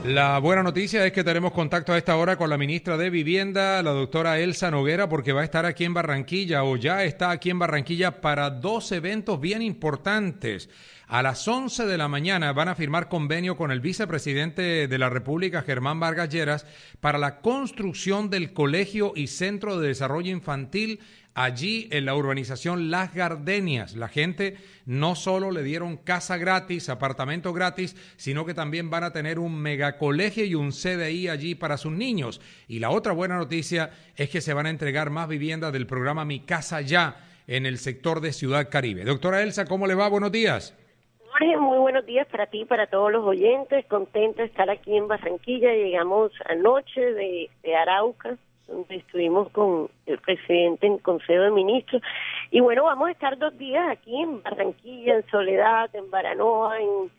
La buena noticia es que tenemos contacto a esta hora con la ministra de Vivienda, la doctora Elsa Noguera, porque va a estar aquí en Barranquilla o ya está aquí en Barranquilla para dos eventos bien importantes. A las 11 de la mañana van a firmar convenio con el vicepresidente de la República, Germán Vargas Lleras, para la construcción del Colegio y Centro de Desarrollo Infantil allí en la urbanización Las Gardenias. La gente no solo le dieron casa gratis, apartamento gratis, sino que también van a tener un megacolegio y un CDI allí para sus niños. Y la otra buena noticia es que se van a entregar más viviendas del programa Mi Casa Ya en el sector de Ciudad Caribe. Doctora Elsa, ¿cómo le va? Buenos días. Jorge, muy buenos días para ti y para todos los oyentes. Contenta de estar aquí en Barranquilla. Llegamos anoche de Arauca, donde estuvimos con el presidente en Consejo de Ministros. Y bueno, vamos a estar 2 días aquí en Barranquilla, en Soledad, en Baranoa,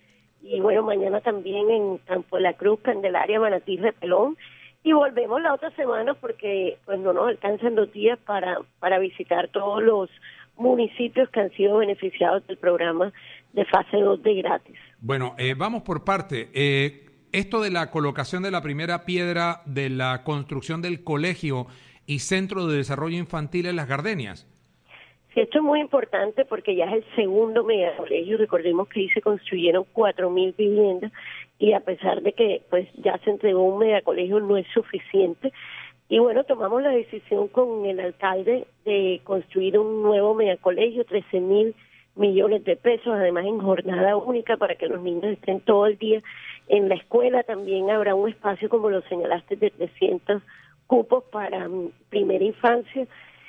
y bueno, mañana también en Campo de la Cruz, Candelaria, Manatí, Repelón. Y volvemos la otra semana porque pues no nos alcanzan 2 días para visitar todos los municipios que han sido beneficiados del programa de fase 2 de gratis. Bueno, vamos por parte. Esto de la colocación de la primera piedra de la construcción del colegio y centro de desarrollo infantil en Las Gardenias. Sí, esto es muy importante porque ya es el segundo megacolegio. Recordemos que ahí se construyeron 4.000 viviendas y a pesar de que pues ya se entregó un megacolegio no es suficiente. Y bueno, tomamos la decisión con el alcalde de construir un nuevo megacolegio, 13.000 millones de pesos, además en jornada única para que los niños estén todo el día en la escuela. También habrá un espacio, como lo señalaste, de 300 cupos para primera infancia.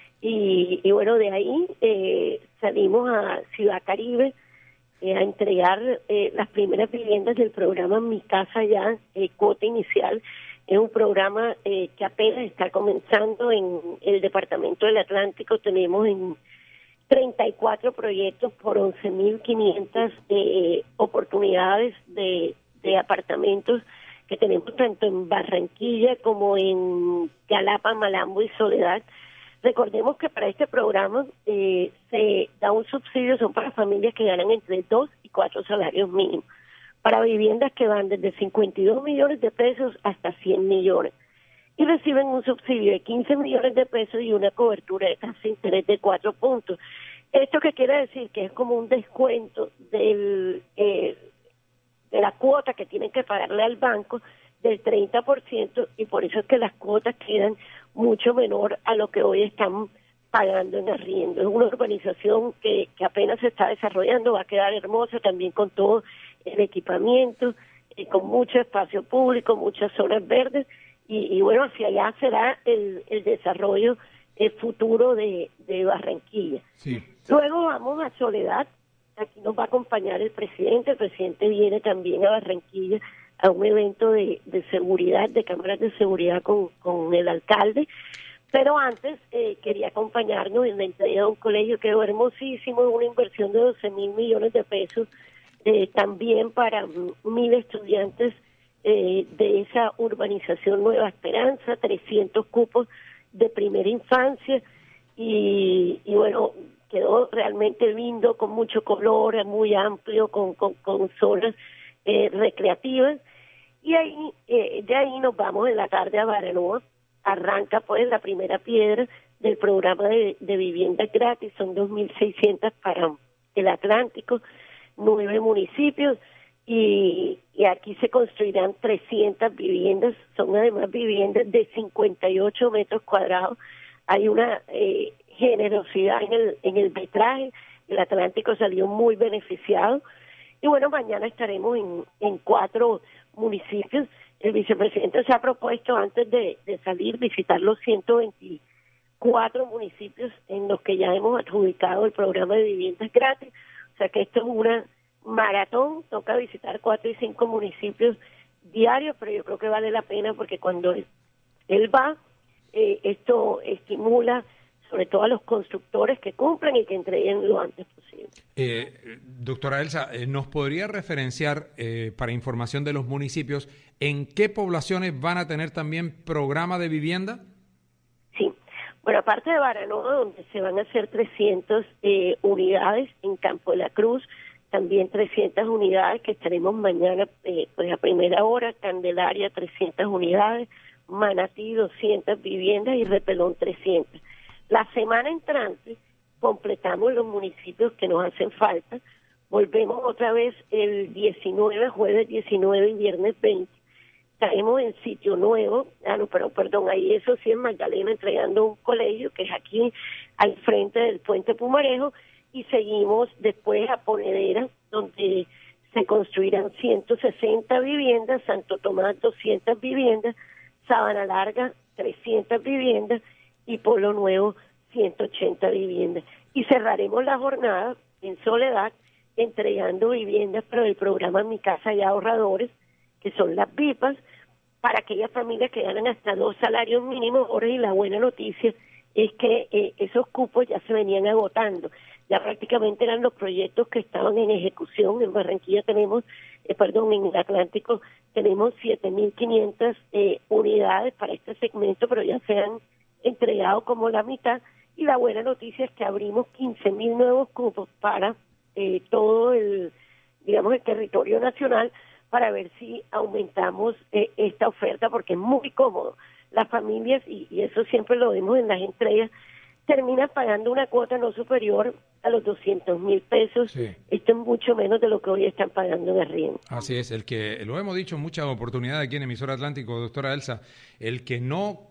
Y bueno, de ahí salimos a Ciudad Caribe a entregar las primeras viviendas del programa Mi Casa Ya, cuota inicial. Es un programa que apenas está comenzando en el Departamento del Atlántico. Tenemos en 34 proyectos por 11.500 oportunidades de apartamentos que tenemos tanto en Barranquilla como en Galapa, Malambo y Soledad. Recordemos que para este programa se da un subsidio, son para familias que ganan entre 2 y 4 salarios mínimos, para viviendas que van desde 52 millones de pesos hasta 100 millones. Y reciben un subsidio de 15 millones de pesos y una cobertura de tasa de interés de 4 puntos. ¿Esto qué quiere decir? Que es como un descuento de la cuota que tienen que pagarle al banco del 30%, y por eso es que las cuotas quedan mucho menor a lo que hoy están pagando en arriendo. Es una urbanización que apenas se está desarrollando, va a quedar hermosa también con todo el equipamiento, con mucho espacio público, muchas zonas verdes, y bueno, hacia allá será el desarrollo futuro de Barranquilla. Sí. Luego vamos a Soledad. Aquí nos va a acompañar el presidente viene también a Barranquilla a un evento de seguridad, de cámaras de seguridad con el alcalde, pero antes quería acompañarnos en la entrega de un colegio que es hermosísimo, una inversión de 12.000 millones de pesos, también para 1.000 estudiantes de esa urbanización Nueva Esperanza, 300 cupos de primera infancia, y bueno, quedó realmente lindo, con mucho color, muy amplio, con zonas recreativas. Y ahí de ahí nos vamos en la tarde a Baranoa. Arranca pues la primera piedra del programa de viviendas gratis. Son 2.600 para el Atlántico, 9 municipios, y aquí se construirán 300 viviendas. Son además viviendas de 58 metros cuadrados. Hay una generosidad en el metraje. El Atlántico salió muy beneficiado. Y bueno, mañana estaremos en 4 municipios. El vicepresidente se ha propuesto antes de salir visitar los 124 municipios en los que ya hemos adjudicado el programa de viviendas gratis. O sea que esto es una maratón, toca visitar 4 y 5 municipios diarios, pero yo creo que vale la pena porque cuando él va, esto estimula sobre todo a los constructores que cumplan y que entreguen lo antes posible. Doctora Elsa, ¿nos podría referenciar, para información de los municipios, en qué poblaciones van a tener también programa de vivienda? Sí, bueno, aparte de Baranoa, donde se van a hacer 300 unidades, en Campo de la Cruz también 300 unidades que estaremos mañana pues a primera hora, Candelaria 300 unidades, Manatí 200 viviendas y Repelón 300. La semana entrante completamos los municipios que nos hacen falta, volvemos otra vez el 19, jueves 19 y viernes 20. Estaremos en sitio nuevo, ahí eso sí en Magdalena entregando un colegio que es aquí al frente del Puente Pumarejo, y seguimos después a Ponedera, donde se construirán 160 viviendas, Santo Tomás 200 viviendas, Sabana Larga 300 viviendas y Polo Nuevo 180 viviendas. Y cerraremos la jornada en Soledad entregando viviendas para el programa Mi Casa y Ahorradores, que son las VIPAS, para aquellas familias que ganan hasta 2 salarios mínimos. Ahora, y la buena noticia es que esos cupos ya se venían agotando. Ya prácticamente eran los proyectos que estaban en ejecución. En Barranquilla tenemos, en el Atlántico tenemos 7.500 unidades para este segmento, pero ya se han entregado como la mitad. Y la buena noticia es que abrimos 15.000 nuevos cupos para todo el territorio nacional, para ver si aumentamos esta oferta, porque es muy cómodo. Las familias, y eso siempre lo vemos en las entregas, terminan pagando una cuota no superior a los 200.000 pesos. Sí. Esto es mucho menos de lo que hoy están pagando de arriendo. Así es, el que lo hemos dicho en muchas oportunidades aquí en Emisora Atlántico, doctora Elsa, el que no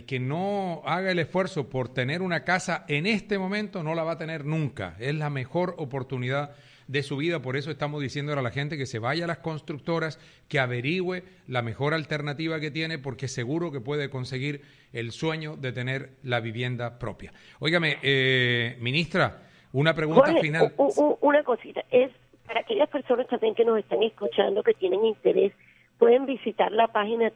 haga el esfuerzo por tener una casa en este momento no la va a tener nunca. Es la mejor oportunidad de su vida. Por eso estamos diciéndole a la gente que se vaya a las constructoras, que averigüe la mejor alternativa que tiene, porque seguro que puede conseguir el sueño de tener la vivienda propia. Óigame, ministra, una pregunta final. Una cosita, es para aquellas personas también que nos están escuchando, que tienen interés, pueden visitar la página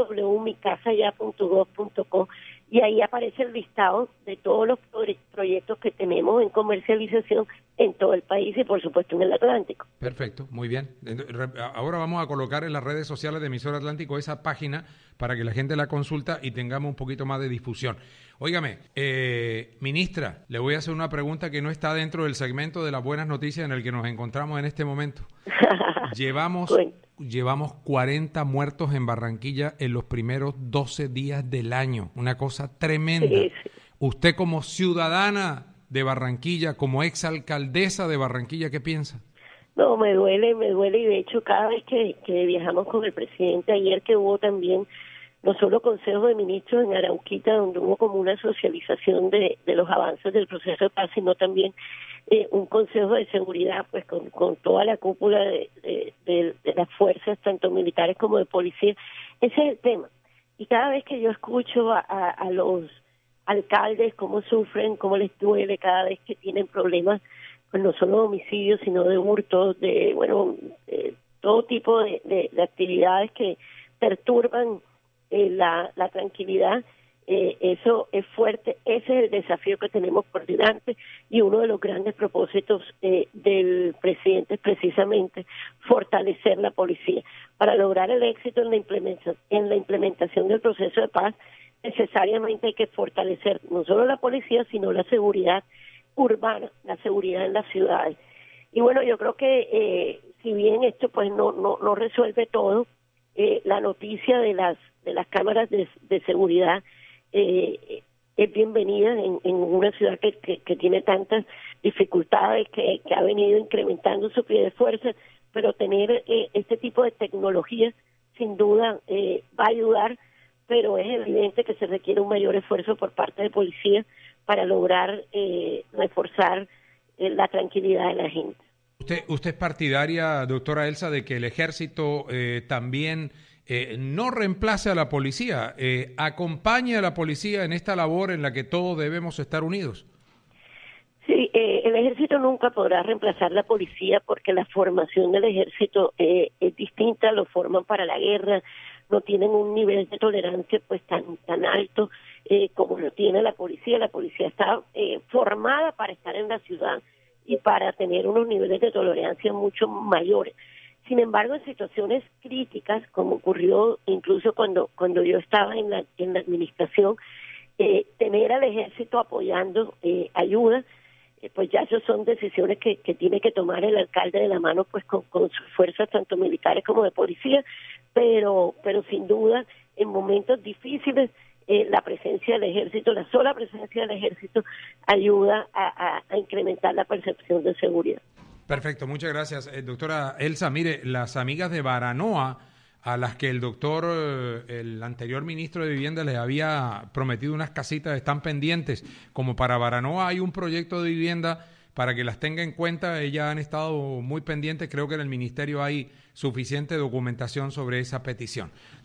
www.micasaya.gov.co, y ahí aparece el listado de todos los proyectos que tenemos en comercialización en todo el país y por supuesto en el Atlántico. Perfecto, muy bien. Ahora vamos a colocar en las redes sociales de Emisora Atlántico esa página para que la gente la consulta y tengamos un poquito más de difusión. Óigame, ministra, le voy a hacer una pregunta que no está dentro del segmento de las buenas noticias en el que nos encontramos en este momento. Llevamos 40 muertos en Barranquilla en los primeros 12 días del año. Una cosa tremenda. Sí. Usted como ciudadana de Barranquilla, como exalcaldesa de Barranquilla, ¿qué piensa? No, me duele, y de hecho cada vez que viajamos con el presidente, ayer que hubo también no solo Consejo de Ministros en Arauquita, donde hubo como una socialización de los avances del proceso de paz, sino también un Consejo de Seguridad, pues con toda la cúpula de las fuerzas, tanto militares como de policía. Ese es el tema. Y cada vez que yo escucho a los alcaldes cómo sufren, cómo les duele cada vez que tienen problemas, pues no solo de homicidios, sino de hurtos, todo tipo de actividades que perturban la tranquilidad, eso es fuerte. Ese es el desafío que tenemos por delante, y uno de los grandes propósitos del presidente es precisamente fortalecer la policía. Para lograr el éxito en la implementación del proceso de paz, necesariamente hay que fortalecer no solo la policía, sino la seguridad urbana, la seguridad en las ciudades. Y bueno, yo creo que si bien esto pues no resuelve todo, la noticia de las cámaras de seguridad es bienvenida en una ciudad que tiene tantas dificultades, que ha venido incrementando su pie de fuerza, pero tener este tipo de tecnología sin duda va a ayudar, pero es evidente que se requiere un mayor esfuerzo por parte de policía para lograr reforzar la tranquilidad de la gente. ¿Usted es partidaria, doctora Elsa, de que el ejército también no reemplace a la policía, acompañe a la policía en esta labor en la que todos debemos estar unidos? Sí, el ejército nunca podrá reemplazar la policía, porque la formación del ejército es distinta, lo forman para la guerra, no tienen un nivel de tolerancia pues tan alto como lo tiene la policía. La policía está formada para estar en la ciudad y para tener unos niveles de tolerancia mucho mayores. Sin embargo, en situaciones críticas, como ocurrió incluso cuando yo estaba en la administración, tener al ejército apoyando ayuda. pues ya eso son decisiones que tiene que tomar el alcalde de la mano pues con sus fuerzas tanto militares como de policía, pero sin duda en momentos difíciles la presencia del ejército, la sola presencia del ejército ayuda a incrementar la percepción de seguridad. Perfecto, muchas gracias. Doctora Elsa, mire, las amigas de Baranoa, a las que el anterior ministro de Vivienda les había prometido unas casitas, están pendientes. Como para Baranoa hay un proyecto de vivienda para que las tenga en cuenta, ellas han estado muy pendientes, creo que en el ministerio hay suficiente documentación sobre esa petición.